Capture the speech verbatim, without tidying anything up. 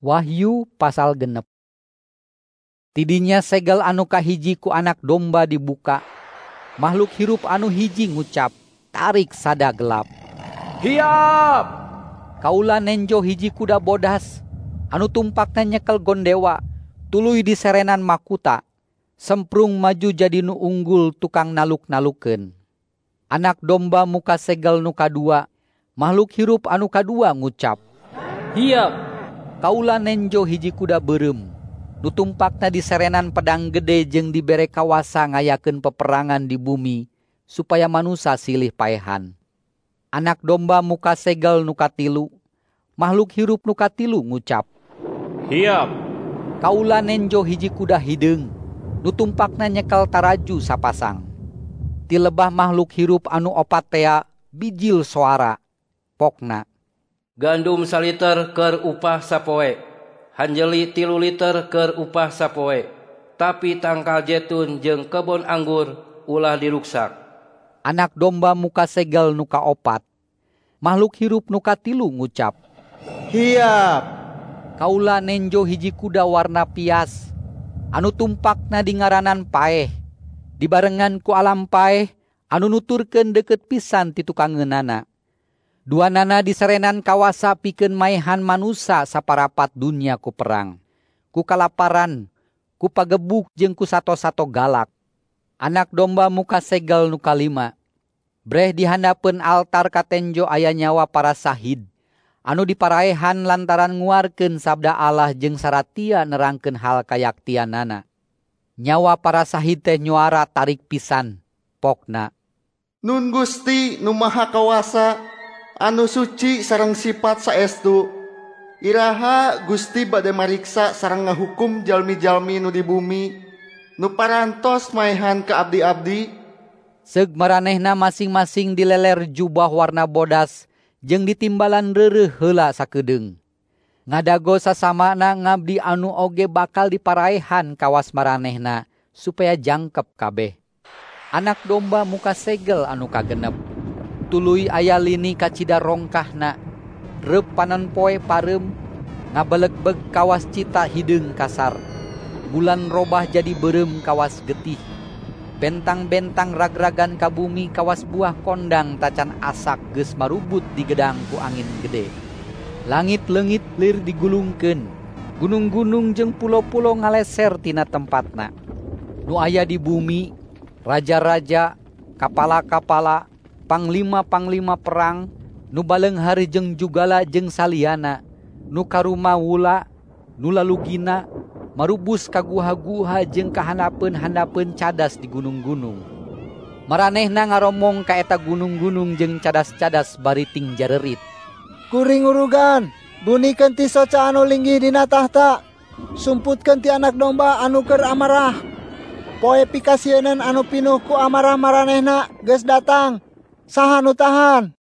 Wahyu pasal genep. Tidinya segel anu kahiji ku anak domba dibuka. Makhluk hirup anu hiji ngucap, tarik sada gelap. Hiap! Kaula nenjo hiji kuda bodas, anu tumpakna nyekel gondewa, tuluy di serenan makuta. Semprung maju jadi nu unggul tukang naluk-nalukeun. Anak domba muka segel nu kadua, makhluk hirup anu kadua ngucap, Hiap! Kaula nenjo hiji kuda beureum, nu tumpakna di serenan pedang gede jeung dibere kawasa ngayakeun peperangan di bumi, supaya manusia silih paehan. Anak domba muka segel nu katilu, makhluk hirup nu katilu ngucap, Hiap! Kaula nenjo hiji kuda hideung, nu tumpakna nyekel taraju sapasang. Ti lebah makhluk hirup anu opat tea bijil soara, pokna, Gandum saliter keur upah sapoe, hanjeli tilu liter keur upah sapoe, tapi tangkal jetun jeung kebon anggur ulah diruksak. Anak domba muka segel nu kaopat, makhluk hirup nu katilu ngucap, Hiap! Kaula nenjo hiji kuda warna pias, anu tumpakna di ngaranan paeh, dibarengan ku alam paeh, anu nuturkeun deukeut pisan ti tukangeunana. Dua nana di serenan kawasa pikeun maehan manusa saparapat dunia ku perang, ku kalaparan, ku pagebuk jeung ku sato-sato galak. Anak domba muka segel nu kalima, breh di handapeun altar katenjo aya nyawa para sahid, anu diparaehan lantaran nguarkeun sabda Allah jeung saratia nerangkeun hal kayaktianana. Nyawa para sahid teh nyuara tarik pisan, pokna, Nun Gusti nu Maha Kawasa, anu suci sareng sifat saestu, iraha Gusti bade mariksa sareng ngahukum jalmi-jalmi nu di bumi, nu parantos maehan ka abdi-abdi. Seug maranehna masing-masing dileler jubah warna bodas jeung ditimbalan reureuh heula sakedeung. Ngadago sasamana ngabdi anu oge bakal diparaehan kawas maranehna supaya jangkep kabeh. Anak domba muka segel anu kagenep, tuluy aya lini kacida rongkahna, reup panon poe pareum, ngabeleg-beg kawas cita hideung kasar. Bulan robah jadi beureum kawas getih. Bentang-bentang ragragan ka bumi kawas buah kondang tacan asak geus marubut di gedang ku angin gede. Langit leungit lir digulungkeun, gunung-gunung jeung pulo-pulo ngaleser tina tempatna. Nu aya di bumi, raja-raja, kapala-kapala, panglima-panglima perang, nu baleunghar jeung jugala jeung saliana, nu karuma wula, nu lalugina, marubus ka guha-guha jeung kahandapeun-handapeun cadas di gunung-gunung. Maranehna ngaromong ka eta gunung-gunung jeung cadas-cadas bariting jarerit. Kuring urugan, bunikeun ti soca anu linggih dina tahta, sumputkeun ti anak domba anu keur amarah. Poe pikasieun anu pinuh ku amarah maranehna geus datang. Saha nu tahan?